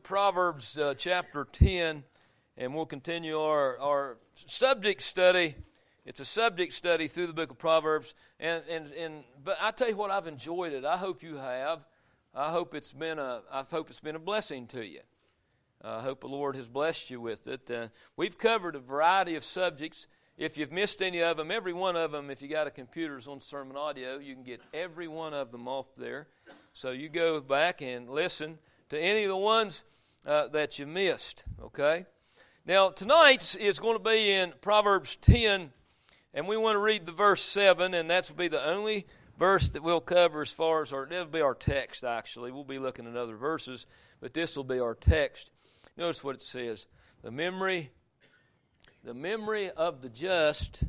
Proverbs chapter 10, and we'll continue our subject study. It's a subject study through the book of Proverbs, but I tell you what, I've enjoyed it. I hope you have. I hope it's been a blessing to you. I hope the Lord has blessed you with it. We've covered a variety of subjects. If you've missed any of them, every one of them, if you got a computer on Sermon Audio, you can get every one of them off there. So you go back and listen to any of the ones that you missed, okay? Now, tonight's is going to be in Proverbs 10, and we want to read the verse 7, and that's will be the only verse that we'll cover as far as that'll be our text, actually. We'll be looking at other verses, but this will be our text. Notice what it says. The memory of the just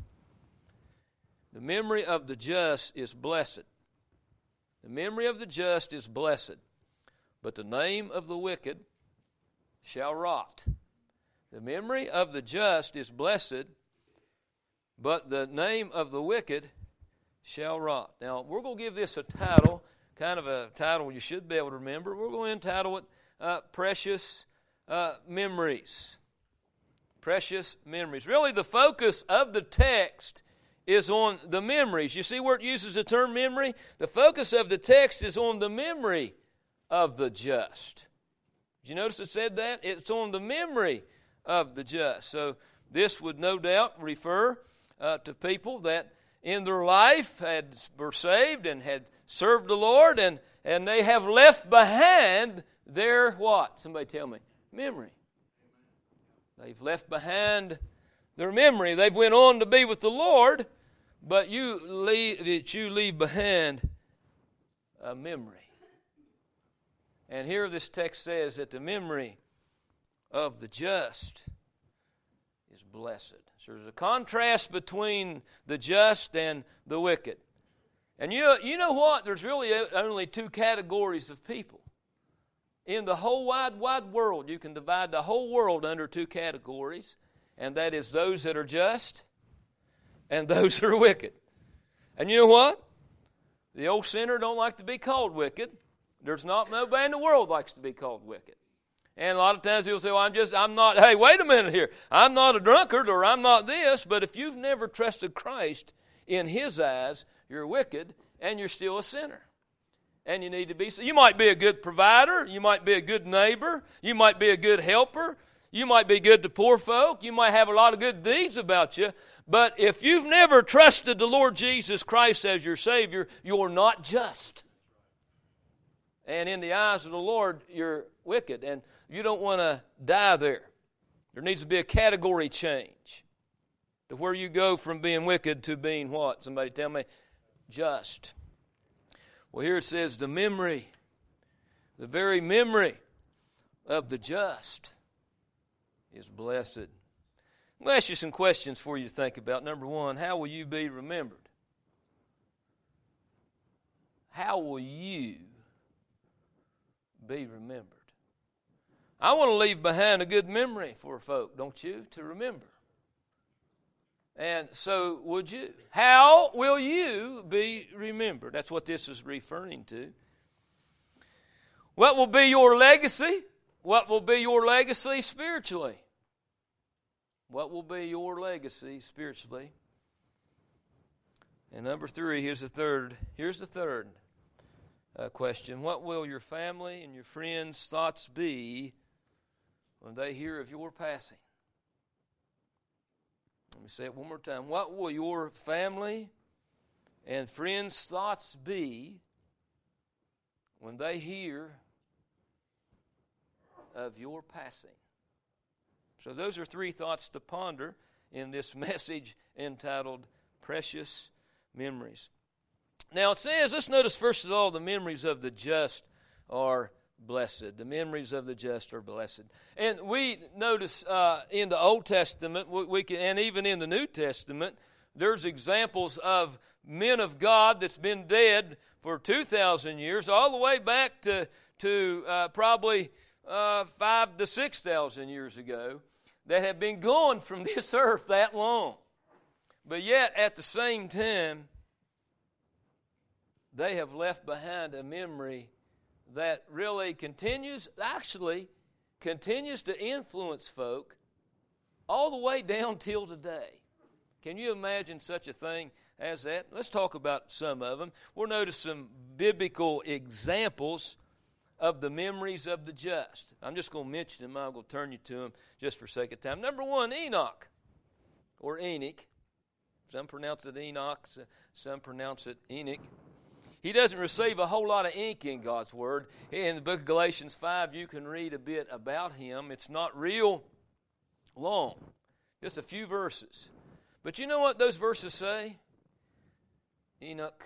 is blessed. The memory of the just is blessed, but the name of the wicked shall rot. The memory of the just is blessed, but the name of the wicked shall rot. Now, we're going to give this a title, kind of a title you should be able to remember. We're going to entitle it Precious Memories. Precious memories. Really, the focus of the text is on the memories. You see where it uses the term memory? The focus of the text is on the memory of the just. Did you notice it said that? It's on the memory of the just. So this would no doubt refer to people that in their life were saved and had served the Lord, and they have left behind their what? Somebody tell me. Memory. They've left behind their memory. They've went on to be with the Lord, but you leave behind a memory. And here this text says that the memory of the just is blessed. So there's a contrast between the just and the wicked. And you know what? There's really only two categories of people. In the whole wide world, you can divide the whole world under two categories, and that is those that are just and those that are wicked. And you know what? The old sinner don't like to be called wicked. There's not nobody in the world likes to be called wicked. And a lot of times people say, well, I'm not, hey, wait a minute here. I'm not a drunkard or I'm not this. But if you've never trusted Christ, in His eyes, you're wicked and you're still a sinner. And you need to be, so you might be a good provider, you might be a good neighbor, you might be a good helper, you might be good to poor folk, you might have a lot of good deeds about you, but if you've never trusted the Lord Jesus Christ as your Savior, you're not just. And in the eyes of the Lord, you're wicked, and you don't want to die there. There needs to be a category change to where you go from being wicked to being what? Somebody tell me. Just. Well, here it says the very memory of the just is blessed. I'll ask you some questions for you to think about. Number one, how will you be remembered? How will you be remembered? I want to leave behind a good memory for folk, don't you, to remember. And so would you. How will you be remembered? That's what this is referring to. What will be your legacy? What will be your legacy spiritually? What will be your legacy spiritually? And number three, here's the third question. What will your family and your friends' thoughts be when they hear of your passing? Let me say it one more time. What will your family and friends' thoughts be when they hear of your passing? So those are three thoughts to ponder in this message entitled Precious Memories. Now it says, let's notice first of all, the memories of the just are blessed. The memories of the just are blessed. And we notice in the Old Testament, and even in the New Testament, there's examples of men of God that's been dead for 2,000 years, all the way back to probably 5,000 to 6,000 years ago, that have been gone from this earth that long. But yet, at the same time, they have left behind a memory that really continues. Actually, continues to influence folk all the way down till today. Can you imagine such a thing as that? Let's talk about some of them. We'll notice some biblical examples of the memories of the just. I'm just going to mention them. I'm going to turn you to them just for sake of time. Number one, Enoch, or Enoch. Some pronounce it Enoch, some pronounce it Enoch. He doesn't receive a whole lot of ink in God's Word. In the book of Galatians 5, you can read a bit about him. It's not real long, just a few verses. But you know what those verses say? Enoch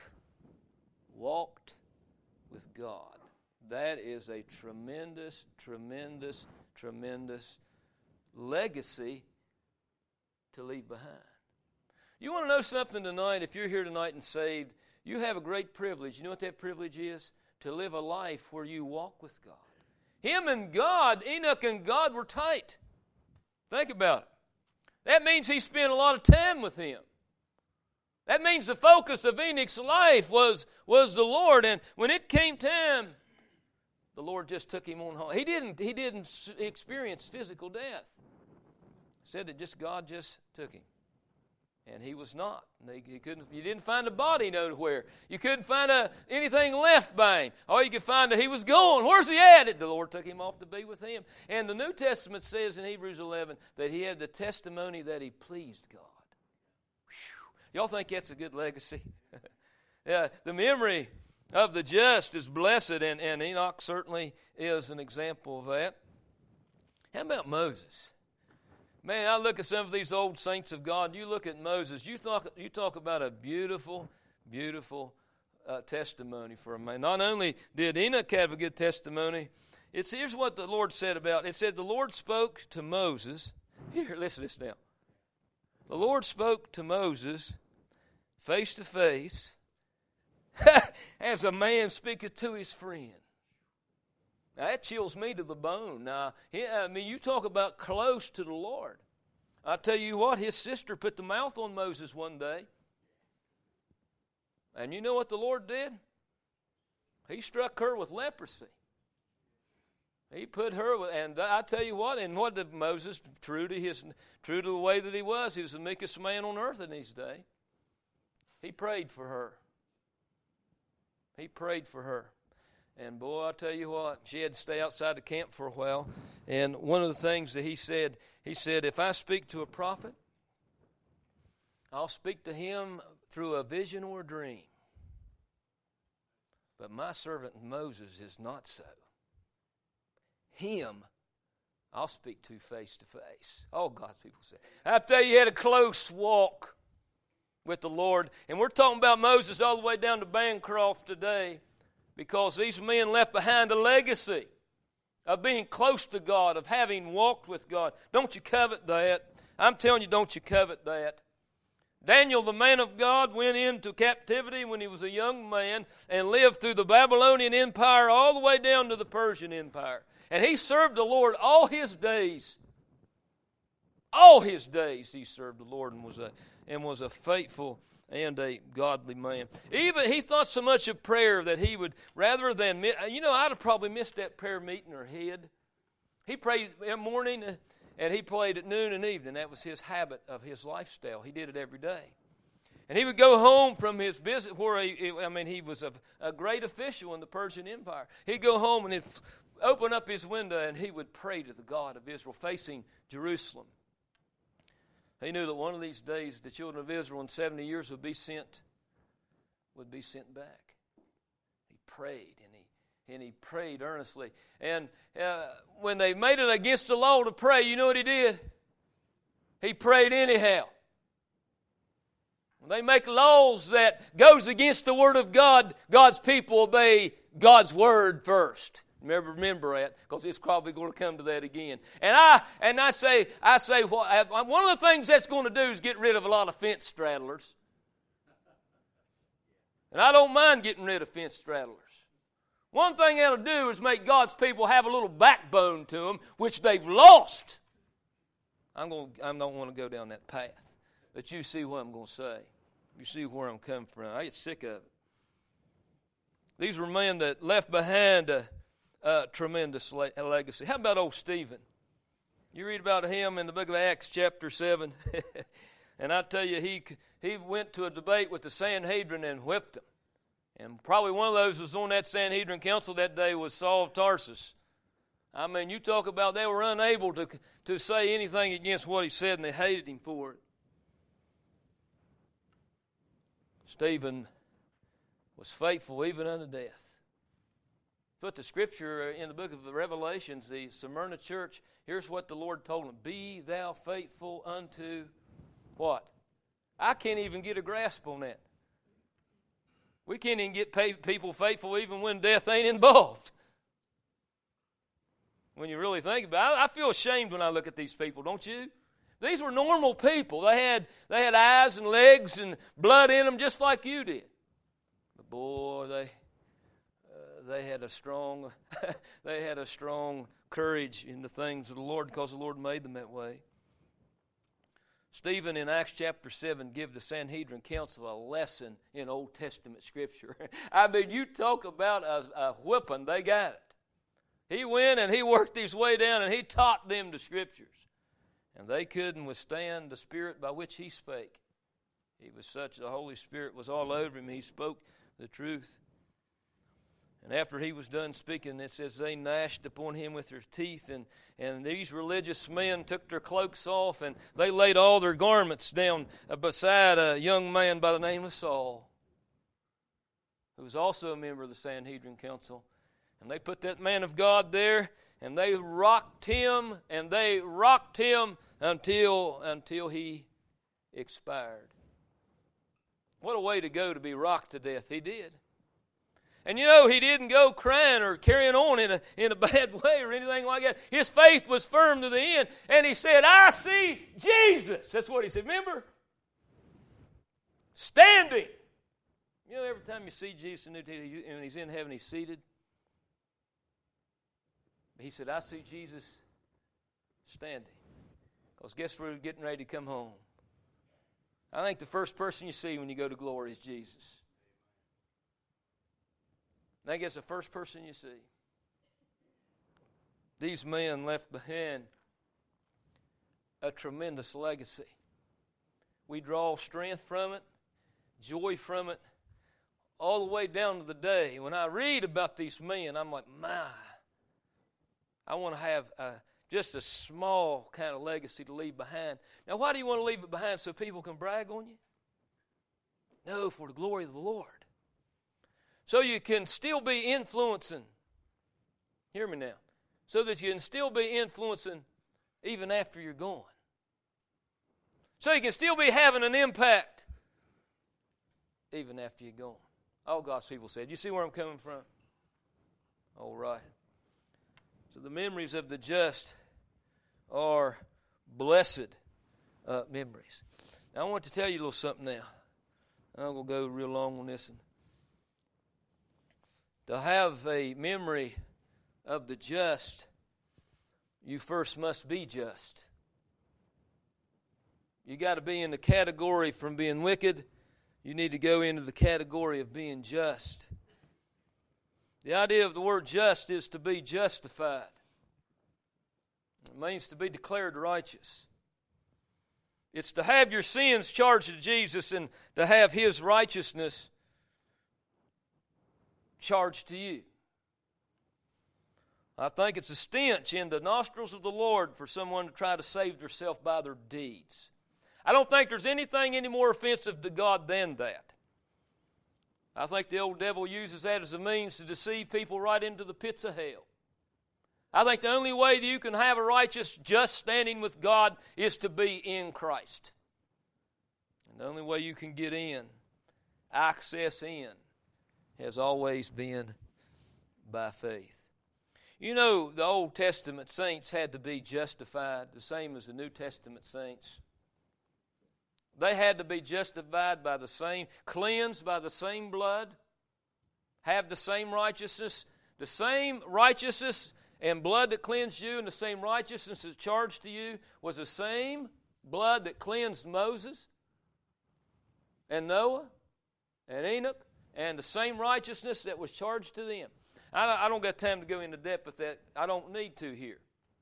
walked with God. That is a tremendous, tremendous, tremendous legacy to leave behind. You want to know something tonight? If you're here tonight and saved, you have a great privilege. You know what that privilege is? To live a life where you walk with God. Him and God, Enoch and God were tight. Think about it. That means he spent a lot of time with Him. That means the focus of Enoch's life was the Lord. And when it came time, the Lord just took him on home. He didn't experience physical death. It said that God just took him. And he was not. You didn't find a body nowhere. You couldn't find anything left by him. All you could find that he was gone. Where's he at? The Lord took him off to be with him. And the New Testament says in Hebrews 11 that he had the testimony that he pleased God. Whew. Y'all think that's a good legacy? Yeah, the memory of the just is blessed, and Enoch certainly is an example of that. How about Moses? Man, I look at some of these old saints of God. You look at Moses. You talk about a beautiful, beautiful testimony for a man. Not only did Enoch have a good testimony, here's what the Lord said about it. It said the Lord spoke to Moses. Here, listen to this now. The Lord spoke to Moses face to face as a man speaketh to his friend. Now, that chills me to the bone. Now, you talk about close to the Lord. I tell you what, his sister put the mouth on Moses one day. And you know what the Lord did? He struck her with leprosy. He put her with, and I tell you what, and what did Moses, true to the way that he was the meekest man on earth in his day, he prayed for her. He prayed for her. And boy, I tell you what, she had to stay outside the camp for a while. And one of the things that he said, if I speak to a prophet, I'll speak to him through a vision or a dream. But my servant Moses is not so. Him, I'll speak to face. Oh, God's people say. I tell you, he had a close walk with the Lord. And we're talking about Moses all the way down to Bancroft today, because these men left behind a legacy of being close to God, of having walked with God. Don't you covet that? I'm telling you, don't you covet that? Daniel, the man of God, went into captivity when he was a young man and lived through the Babylonian Empire all the way down to the Persian Empire. And he served the Lord all his days. All his days he served the Lord and was a faithful and a godly man. Even he thought so much of prayer that he would, rather than, I'd have probably missed that prayer meeting or head. He prayed in the morning and he prayed at noon and evening. That was his habit of his lifestyle. He did it every day. And he would go home from his business where he was a great official in the Persian Empire. He'd go home and he'd open up his window and he would pray to the God of Israel facing Jerusalem. He knew that one of these days the children of Israel in 70 years would be sent back. He prayed and he prayed earnestly. And when they made it against the law to pray, you know what he did? He prayed anyhow. When they make laws that goes against the Word of God, God's people obey God's Word first. Remember that, because it's probably going to come to that again. And I say, one of the things that's going to do is get rid of a lot of fence straddlers. And I don't mind getting rid of fence straddlers. One thing that'll do is make God's people have a little backbone to them, which they've lost. I don't want to go down that path. But you see what I'm going to say. You see where I'm coming from. I get sick of it. These were men that left behind tremendous legacy. How about old Stephen? You read about him in the book of Acts chapter 7. And I tell you, he went to a debate with the Sanhedrin and whipped them. And probably one of those who was on that Sanhedrin council that day was Saul of Tarsus. I mean, you talk about they were unable to say anything against what he said, and they hated him for it. Stephen was faithful even unto death. Put the scripture in the book of the Revelations, the Smyrna church, here's what the Lord told him. Be thou faithful unto what? I can't even get a grasp on that. We can't even get people faithful even when death ain't involved. When you really think about it, I feel ashamed when I look at these people, don't you? These were normal people. They had eyes and legs and blood in them just like you did. But boy, they had a strong courage in the things of the Lord because the Lord made them that way. Stephen in Acts chapter 7 gave the Sanhedrin council a lesson in Old Testament Scripture. I mean, you talk about a whipping, they got it. He went and he worked his way down and he taught them the Scriptures. And they couldn't withstand the Spirit by which he spake. He was such, the Holy Spirit was all over him. He spoke the truth. And after he was done speaking, it says they gnashed upon him with their teeth. And these religious men took their cloaks off and they laid all their garments down beside a young man by the name of Saul, who was also a member of the Sanhedrin council. And they put that man of God there, and they rocked him until he expired. What a way to go to be rocked to death. He did. And you know, he didn't go crying or carrying on in a bad way or anything like that. His faith was firm to the end, and he said, I see Jesus. That's what he said. Remember? Standing. You know, every time you see Jesus and he's in heaven, he's seated. He said, I see Jesus standing. Because guess where we're getting ready to come home? I think the first person you see when you go to glory is Jesus. I think it's the first person you see. These men left behind a tremendous legacy. We draw strength from it, joy from it, all the way down to the day. When I read about these men, I'm like, my, I want to have just a small kind of legacy to leave behind. Now, why do you want to leave it behind? So people can brag on you? No, for the glory of the Lord. So you can still be influencing. Hear me now. So that you can still be influencing even after you're gone. So you can still be having an impact even after you're gone. All God's people said. You see where I'm coming from? All right. So the memories of the just are blessed memories. Now I want to tell you a little something now. I'm going to go real long on this. To have a memory of the just, you first must be just. You got to be in the category from being wicked. You need to go into the category of being just. The idea of the word just is to be justified. It means to be declared righteous. It's to have your sins charged to Jesus and to have His righteousness charged to you. I think it's a stench in the nostrils of the Lord for someone to try to save themselves by their deeds. I don't think there's anything any more offensive to God than that. I think the old devil uses that as a means to deceive people right into the pits of hell. I think the only way that you can have a righteous, just standing with God is to be in Christ. And the only way you can get in, access in, has always been by faith. You know, the Old Testament saints had to be justified the same as the New Testament saints. They had to be justified by the same, cleansed by the same blood, have the same righteousness and blood that cleansed you, and the same righteousness that charged to you was the same blood that cleansed Moses and Noah and Enoch, and the same righteousness that was charged to them. I don't got time to go into depth with that. I don't need to here.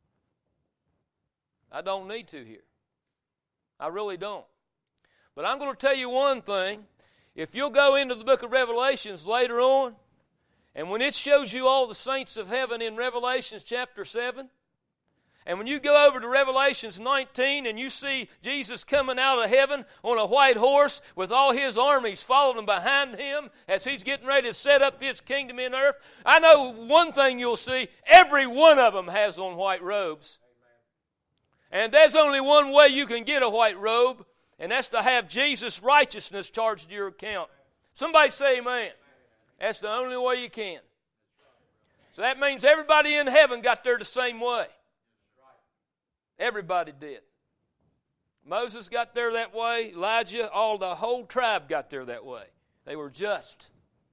I don't need to here. I really don't. But I'm going to tell you one thing. If you'll go into the book of Revelations later on, and when it shows you all the saints of heaven in Revelations chapter 7, and when you go over to Revelations 19 and you see Jesus coming out of heaven on a white horse with all his armies following behind him as he's getting ready to set up his kingdom in earth, I know one thing you'll see, every one of them has on white robes. And there's only one way you can get a white robe, and that's to have Jesus' righteousness charged to your account. Somebody say amen. That's the only way you can. So that means everybody in heaven got there the same way. Everybody did. Moses got there that way. Elijah, the whole tribe got there that way. They were just.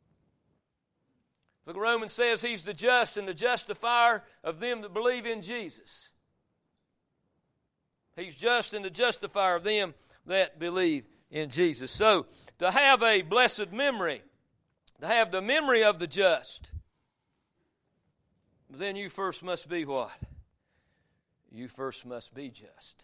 Look, Romans says he's the just and the justifier of them that believe in Jesus. He's just and the justifier of them that believe in Jesus. So, to have a blessed memory, to have the memory of the just, then you first must be what? You first must be just.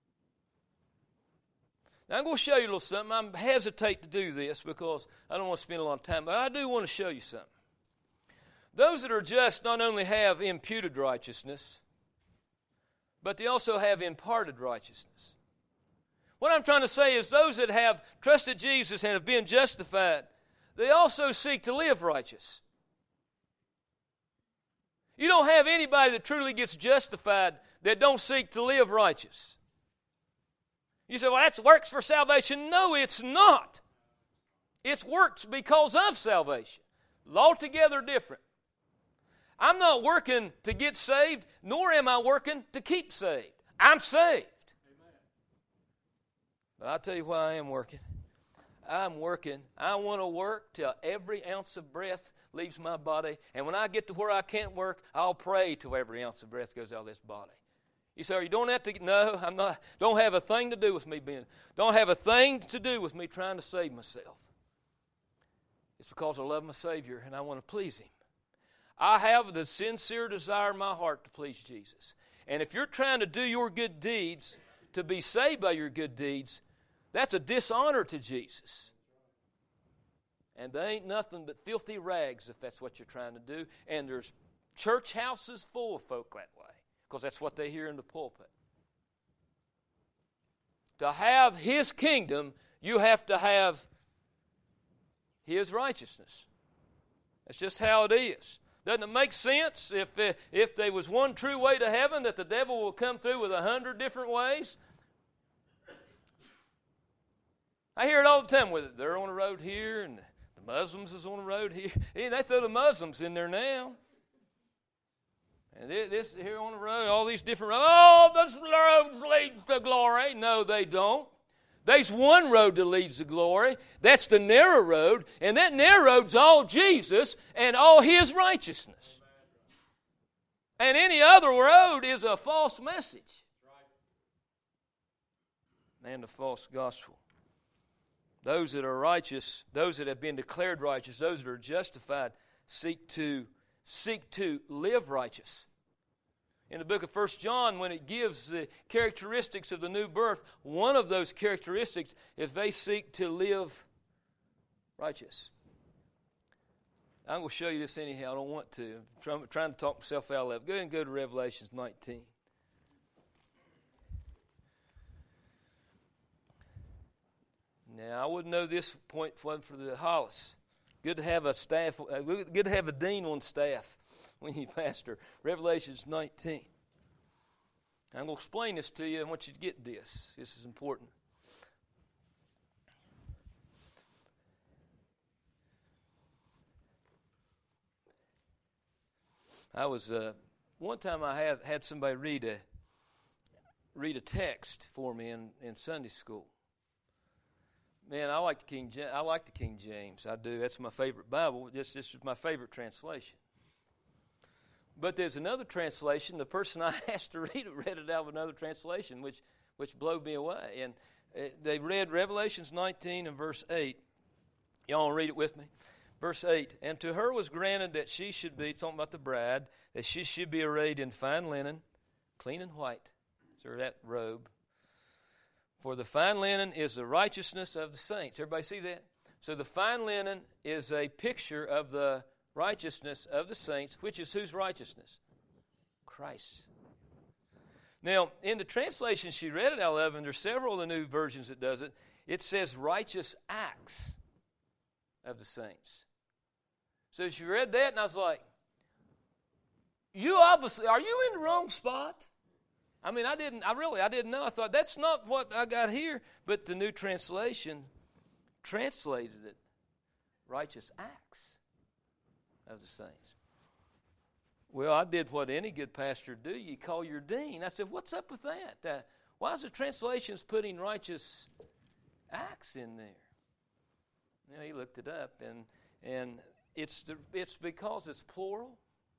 Now, I'm going to show you a little something. I hesitate to do this because I don't want to spend a lot of time, but I do want to show you something. Those that are just not only have imputed righteousness, but they also have imparted righteousness. What I'm trying to say is those that have trusted Jesus and have been justified, they also seek to live righteous. You don't have anybody that truly gets justified that don't seek to live righteous. You say, well, that's works for salvation. No, it's not. It's works because of salvation. Altogether different. I'm not working to get saved, nor am I working to keep saved. I'm saved. Amen. But I'll tell you why I am working. I'm working. I want to work till every ounce of breath leaves my body. And when I get to where I can't work, I'll pray till every ounce of breath goes out of this body. You say, you don't have to, no, I'm not, don't have a thing to do with me don't have a thing to do with me trying to save myself. It's because I love my Savior and I want to please Him. I have the sincere desire in my heart to please Jesus. And if you're trying to do your good deeds to be saved by your good deeds, that's a dishonor to Jesus. And there ain't nothing but filthy rags if that's what you're trying to do. And there's church houses full of folk that way because that's what they hear in the pulpit. To have His kingdom, you have to have His righteousness. That's just how it is. Doesn't it make sense if there was one true way to heaven that the devil will come through with 100 different ways? I hear it all the time with it. They're on the road here and the Muslims is on the road here. They throw the Muslims in there now. And this here on the road, all these different roads. Oh, this road leads to glory. No, they don't. There's one road that leads to glory. That's the narrow road. And that narrow road's all Jesus and all His righteousness. And any other road is a false message. And a false gospel. Those that are righteous, those that have been declared righteous, those that are justified, seek to live righteous. In the book of 1 John, when it gives the characteristics of the new birth, one of those characteristics is they seek to live righteous. I'm going to show you this anyhow. I don't want to. I'm trying to talk myself out of it. Go ahead and go to Revelation 19. Now, I wouldn't know this point wasn't for the Hollis. Good to have a staff. Good to have a dean on staff when you pastor. Revelation 19. I'm going to explain this to you. I want you to get this. This is important. I was one time I had somebody read a text for me in Sunday school. Man, I like the King James. I do. That's my favorite Bible. This is my favorite translation. But there's another translation. The person I asked to read it out of another translation, which blew me away. And they read Revelations 19 and verse 8. Y'all want to read it with me? Verse 8, and to her was granted that she should be, talking about the bride, that she should be arrayed in fine linen, clean and white. So that robe. For the fine linen is the righteousness of the saints. Everybody see that? So the fine linen is a picture of the righteousness of the saints, which is whose righteousness? Christ. Now, in the translation she read it out of, and there's several of the new versions that does it, it says righteous acts of the saints. So she read that, and I was like, you obviously, are you in the wrong spot? I mean, I didn't know. I thought, that's not what I got here. But the new translation translated it, righteous acts of the saints. Well, I did what any good pastor do. You call your dean. I said, what's up with that? Why is the translations putting righteous acts in there? You know, he looked it up, and it's because it's plural.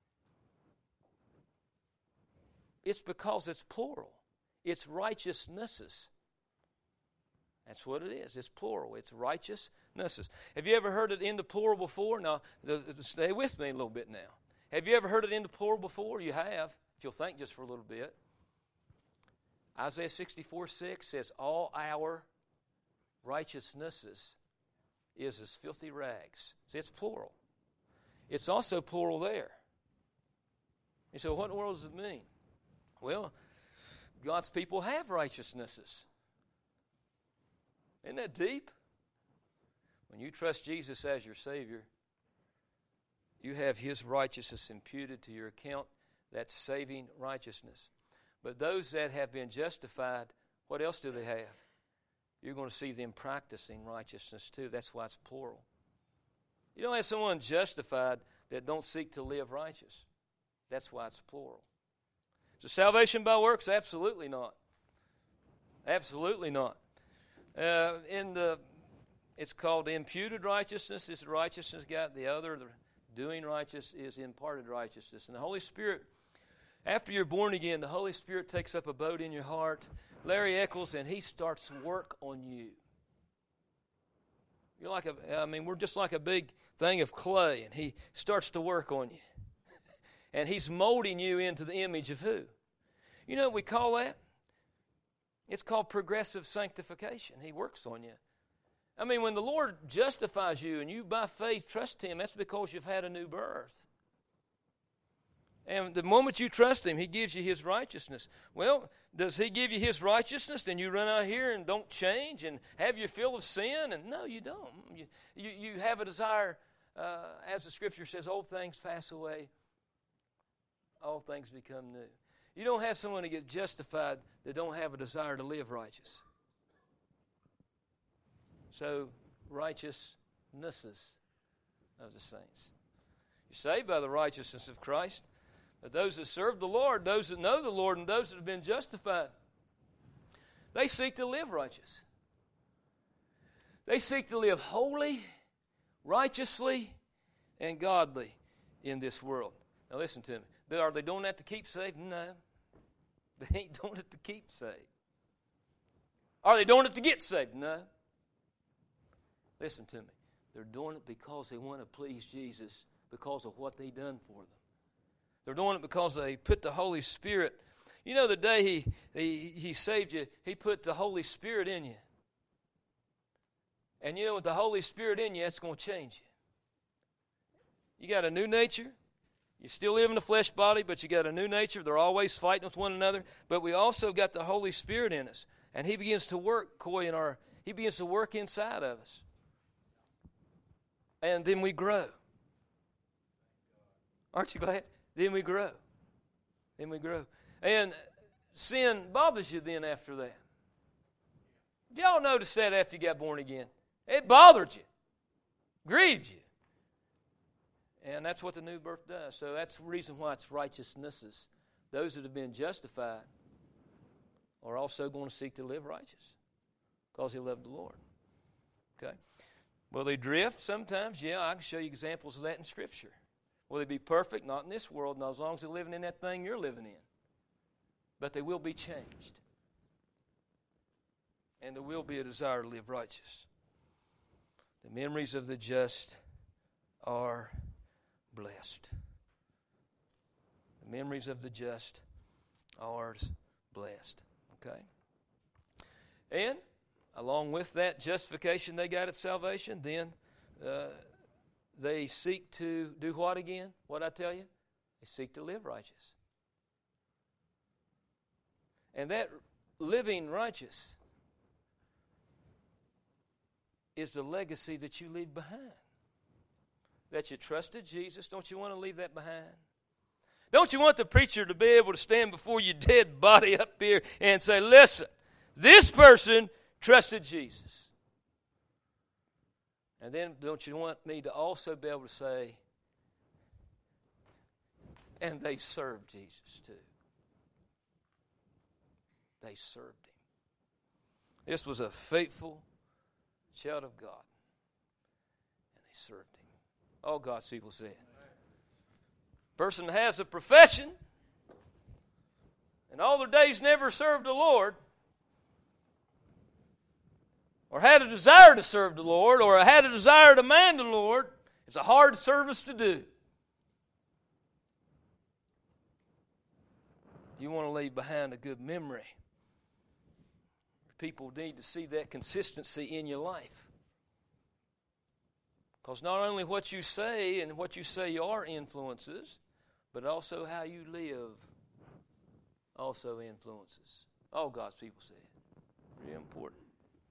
It's because it's plural. It's righteousnesses. That's what it is. It's plural. It's righteousnesses. Have you ever heard it in the plural before? Now, stay with me a little bit now. Have you ever heard it in the plural before? You have. If you'll think just for a little bit. Isaiah 64:6 says, all our righteousnesses is as filthy rags. See, it's plural. It's also plural there. And so what in the world does it mean? Well, God's people have righteousnesses. Isn't that deep? When you trust Jesus as your Savior, you have His righteousness imputed to your account. That's saving righteousness. But those that have been justified, what else do they have? You're going to see them practicing righteousness too. That's why it's plural. You don't have someone justified that don't seek to live righteous. That's why it's plural. So salvation by works? Absolutely not. Absolutely not. It's called imputed righteousness. It's righteousness got the other. The doing righteous is imparted righteousness. And the Holy Spirit, after you're born again, the Holy Spirit takes up a abode in your heart. Larry Eccles, and he starts work on you. We're just like a big thing of clay, and he starts to work on you. And he's molding you into the image of who? You know what we call that? It's called progressive sanctification. He works on you. I mean, when the Lord justifies you and you by faith trust Him, that's because you've had a new birth. And the moment you trust Him, He gives you His righteousness. Well, does He give you His righteousness and you run out here and don't change and have your fill of sin? And no, you don't. You have a desire, as the Scripture says, old things pass away, all things become new. You don't have someone to get justified that don't have a desire to live righteous. So, righteousnesses of the saints. You're saved by the righteousness of Christ. But those that serve the Lord, those that know the Lord, and those that have been justified, they seek to live righteous. They seek to live holy, righteously, and godly in this world. Now listen to me. Are they doing that to keep saved? No. They ain't doing it to keep saved. Are they doing it to get saved? No. Listen to me. They're doing it because they want to please Jesus because of what He done for them. They're doing it because they put the Holy Spirit. You know, the day He saved you, He put the Holy Spirit in you. And you know, with the Holy Spirit in you, that's going to change you. You got a new nature. You still live in the flesh body, but you got a new nature. They're always fighting with one another. But we also got the Holy Spirit in us. And He begins to work, He begins to work inside of us. And then we grow. Aren't you glad? Then we grow. Then we grow. And sin bothers you then after that. Y'all notice that after you got born again? It bothered you. Grieved you. And that's what the new birth does. So that's the reason why it's righteousnesses. Those that have been justified are also going to seek to live righteous because they love the Lord. Okay? Will they drift sometimes? Yeah, I can show you examples of that in Scripture. Will they be perfect? Not in this world, not as long as they're living in that thing you're living in. But they will be changed. And there will be a desire to live righteous. The memories of the just are blessed. The memories of the just are blessed. Okay? And along with that justification they got at salvation, then they seek to do what again? What I tell you? They seek to live righteous. And that living righteous is the legacy that you leave behind. That you trusted Jesus. Don't you want to leave that behind? Don't you want the preacher to be able to stand before your dead body up here and say, listen, this person trusted Jesus. And then don't you want me to also be able to say, and they served Jesus too. They served Him. This was a faithful child of God. And they served Him. All God's people said. Person has a profession and all their days never served the Lord, or had a desire to serve the Lord, or had a desire to man the Lord, it's a hard service to do. You want to leave behind a good memory. People need to see that consistency in your life. Because not only what you say and what you say are influences, but also how you live also influences. All God's people say it. Very important.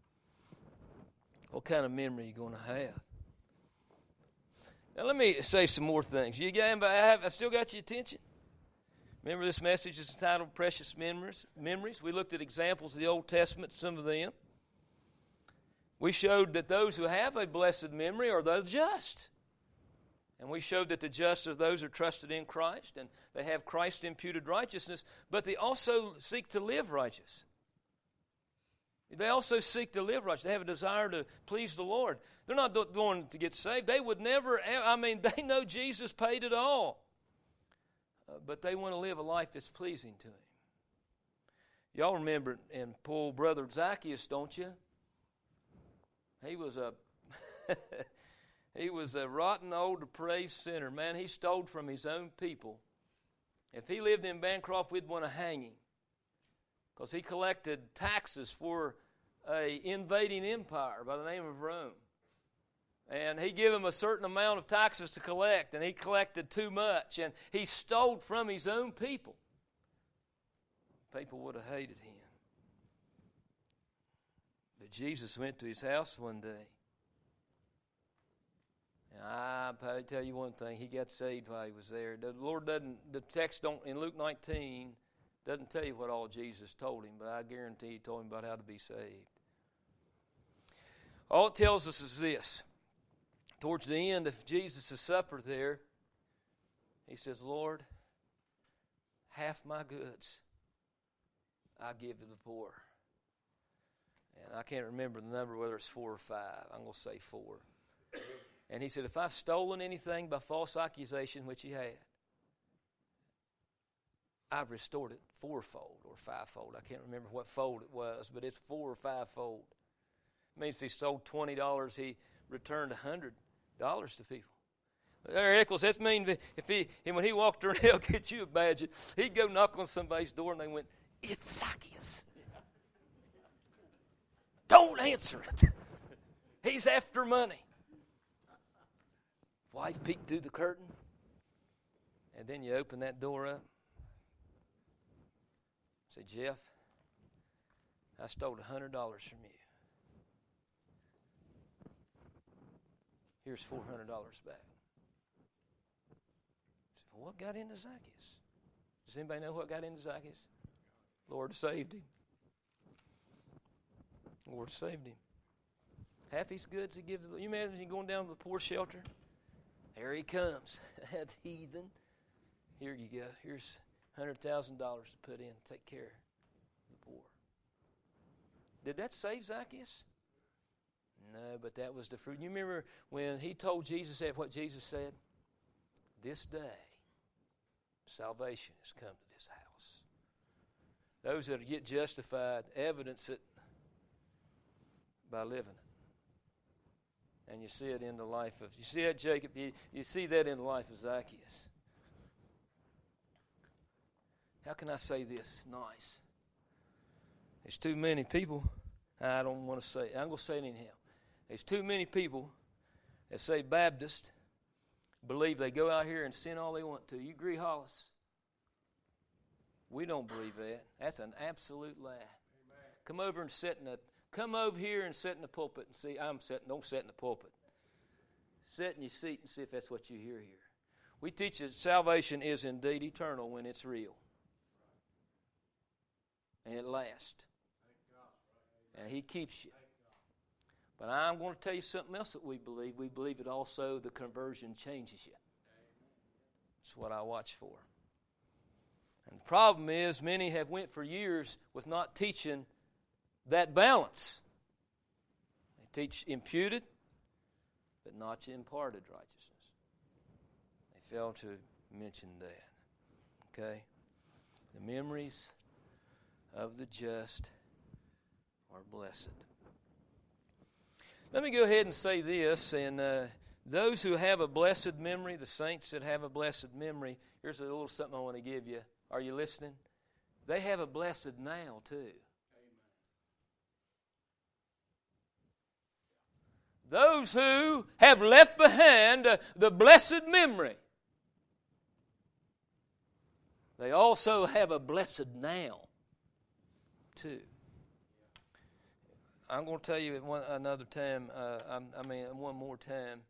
What kind of memory are you going to have? Now let me say some more things. I still got your attention? Remember, this message is entitled Precious Memories. We looked at examples of the Old Testament, some of them. We showed that those who have a blessed memory are the just. And we showed that the just are those who are trusted in Christ, and they have Christ imputed righteousness, but they also seek to live righteous. They also seek to live righteous. They have a desire to please the Lord. They're not going to get saved. They would never, they know Jesus paid it all. But they want to live a life that's pleasing to Him. Y'all remember in poor brother Zacchaeus, don't you? He was a rotten old depraved sinner. Man, he stole from his own people. If he lived in Bancroft, we'd want to hang him. Because he collected taxes for an invading empire by the name of Rome. And he gave him a certain amount of taxes to collect, and he collected too much, and he stole from his own people. People would have hated him. But Jesus went to his house one day. And I'll tell you one thing, he got saved while he was there. The Lord doesn't, the text don't, in Luke 19, doesn't tell you what all Jesus told him, but I guarantee He told him about how to be saved. All it tells us is this. Towards the end of Jesus' supper there, He says, Lord, half my goods I give to the poor. And I can't remember the number, whether it's 4 or 5. I'm going to say 4. And He said, if I've stolen anything by false accusation, which He had, I've restored it 4-fold or 5-fold. I can't remember what fold it was, but it's 4 or 5-fold. It means if he stole $20, he returned $100 to people. There, Eccles, that means when he walked around, he'll get you a badge. He'd go knock on somebody's door and they went, it's Zacchaeus. Don't answer it. He's after money. Wife peeked through the curtain, and then you open that door up. Say, Jeff, I stole $100 from you. Here's $400 back. Well, what got into Zacchaeus? Does anybody know what got into Zacchaeus? Lord saved him. Lord saved him. Half his goods He gives. You imagine going down to the poor shelter? There he comes. That heathen. Here you go. Here's $100,000 to put in. Take care of the poor. Did that save Zacchaeus? No, but that was the fruit. You remember when he told Jesus what Jesus said? This day, salvation has come to this house. Those that get justified evidence it by living it. And you see it in the life of, you see that Jacob, you see that in the life of Zacchaeus. How can I say this nice? There's too many people, I don't want to say it, I'm going to say it anyhow. There's too many people that say Baptist, believe they go out here and sin all they want to. You agree, Hollis? We don't believe that. That's an absolute lie. Amen. Come over here and sit in the pulpit and see. Don't sit in the pulpit. Sit in your seat and see if that's what you hear here. We teach that salvation is indeed eternal when it's real. And it lasts. And He keeps you. But I'm going to tell you something else that we believe. We believe it also the conversion changes you. That's what I watch for. And the problem is many have went for years with not teaching that balance. They teach imputed, but not imparted righteousness. They fail to mention that. Okay? The memories of the just are blessed. Let me go ahead and say this, and those who have a blessed memory, the saints that have a blessed memory, here's a little something I want to give you. Are you listening? They have a blessed now, too. Amen. Those who have left behind the blessed memory, they also have a blessed now, too. I'm going to tell you another time, one more time.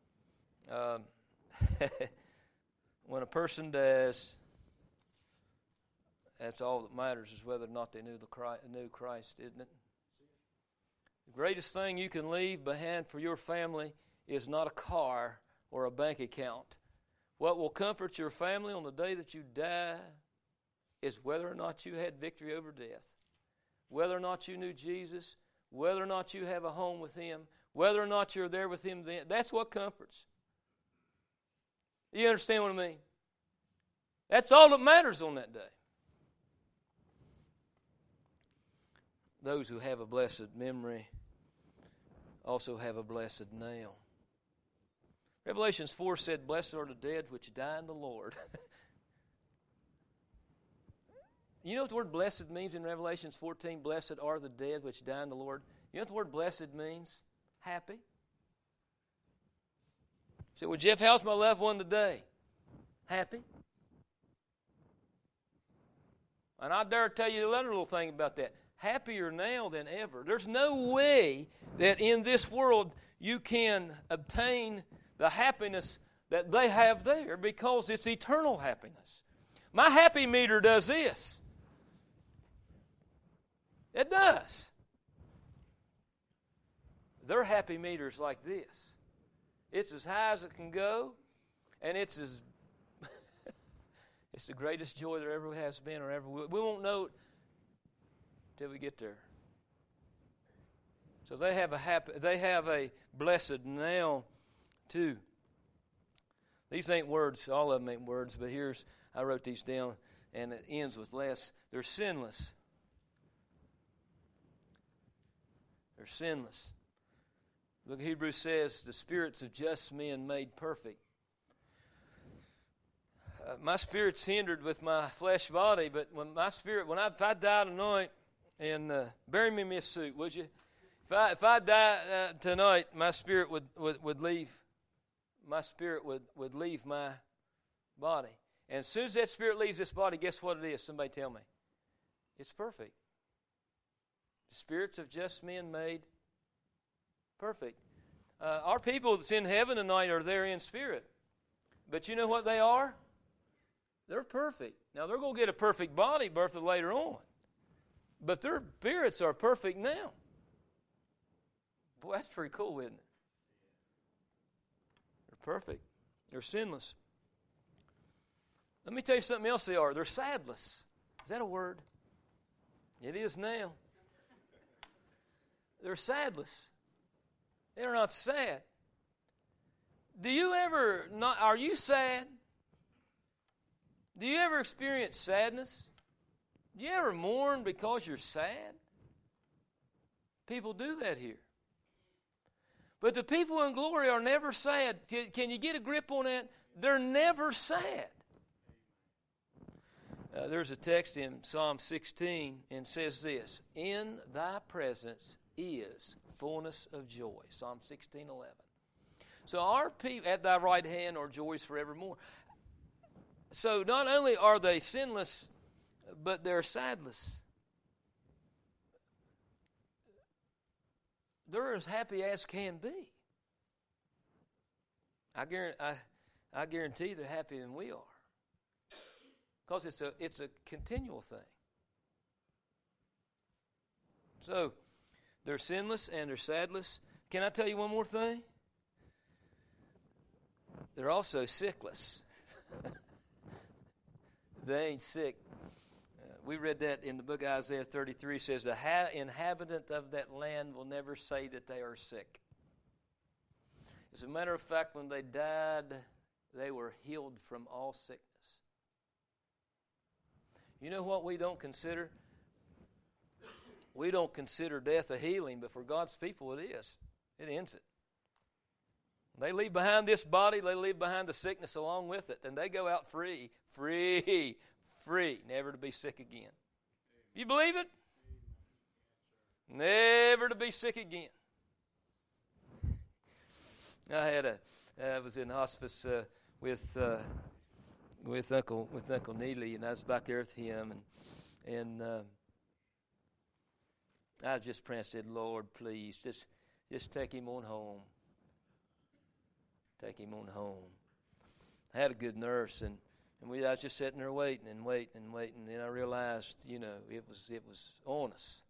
When a person dies, that's all that matters is whether or not they knew Christ, isn't it? The greatest thing you can leave behind for your family is not a car or a bank account. What will comfort your family on the day that you die is whether or not you had victory over death, whether or not you knew Jesus, whether or not you have a home with Him, whether or not you're there with Him then. That's what comforts. You understand what I mean? That's all that matters on that day. Those who have a blessed memory also have a blessed now. Revelations 4 said, "Blessed are the dead which die in the Lord." You know what the word blessed means in Revelations 14? Blessed are the dead which die in the Lord. You know what the word blessed means? Happy. You say, well, Jeff, how's my loved one today? Happy. And I dare tell you another little thing about that. Happier now than ever. There's no way that in this world you can obtain the happiness that they have there because it's eternal happiness. My happy meter does this. It does. Their happy meter's like this. It's as high as it can go, and it's the greatest joy there ever has been or ever will. We won't know it till we get there. So they have a blessed now too. These ain't words, all of them ain't words, but I wrote these down, and it ends with less. They're sinless. They're sinless. Look, Hebrews says, the spirits of just men made perfect. My spirit's hindered with my flesh body, but if I die tonight, and bury me in this suit, would you? If I die tonight, my spirit would leave. My spirit would leave my body. And as soon as that spirit leaves this body, guess what it is? Somebody tell me. It's perfect. The spirits of just men made perfect. Our people that's in heaven tonight are there in spirit. But you know what they are? They're perfect. Now, they're going to get a perfect body, Bertha, later on. But their spirits are perfect now. Boy, that's pretty cool, isn't it? They're perfect. They're sinless. Let me tell you something else they are. They're sadless. Is that a word? It is now. They're sadless. They're not sad. Are you sad? Do you ever experience sadness? Do you ever mourn because you're sad? People do that here. But the people in glory are never sad. Can you get a grip on that? They're never sad. There's a text in Psalm 16 and says this, in thy presence is fullness of joy. Psalm 16:11. So our people, at thy right hand are joys forevermore. So not only are they sinless, but they're sadless. They're as happy as can be. I guarantee they're happier than we are. Because it's a continual thing. So, they're sinless and they're sadless. Can I tell you one more thing? They're also sickless. They ain't sick. We read that in the book of Isaiah 33. It says, the inhabitant of that land will never say that they are sick. As a matter of fact, when they died, they were healed from all sickness. You know what we don't consider? We don't consider death a healing, but for God's people it is. It ends it. They leave behind this body, they leave behind the sickness along with it, and they go out free, never to be sick again. You believe it? Never to be sick again. I was in hospice with Uncle Neely, and I was back there with him, and I just prayed and said, Lord, please, just take him on home. Take him on home. I had a good nurse, and I was just sitting there waiting, and then I realized, it was on us,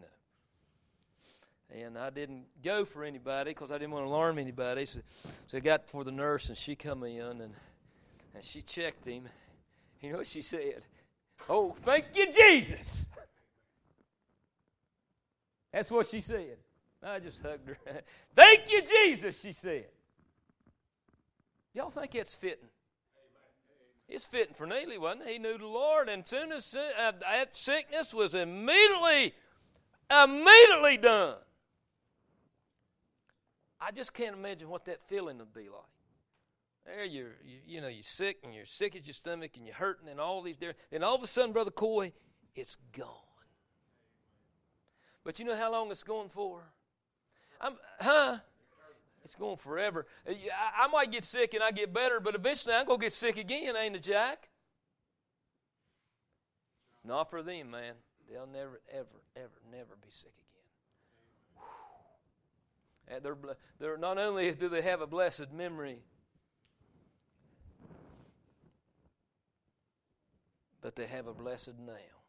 And I didn't go for anybody because I didn't want to alarm anybody. So I got for the nurse, and she come in, and she checked him. You know what she said? Oh, thank you, Jesus. That's what she said. I just hugged her. Thank you, Jesus, she said. Y'all think that's fitting? It's fitting for Neely, wasn't it? He knew the Lord, and soon as that sickness was immediately done. I just can't imagine what that feeling would be like. There you're sick, and you're sick at your stomach, and you're hurting, and all these different. Then all of a sudden, Brother Coy, it's gone. But you know how long it's going for? It's going forever. I might get sick and I get better, but eventually I'm going to get sick again, ain't it, Jack? Not for them, man. They'll never, ever, ever, never be sick again. And they're not only do they have a blessed memory, but they have a blessed now.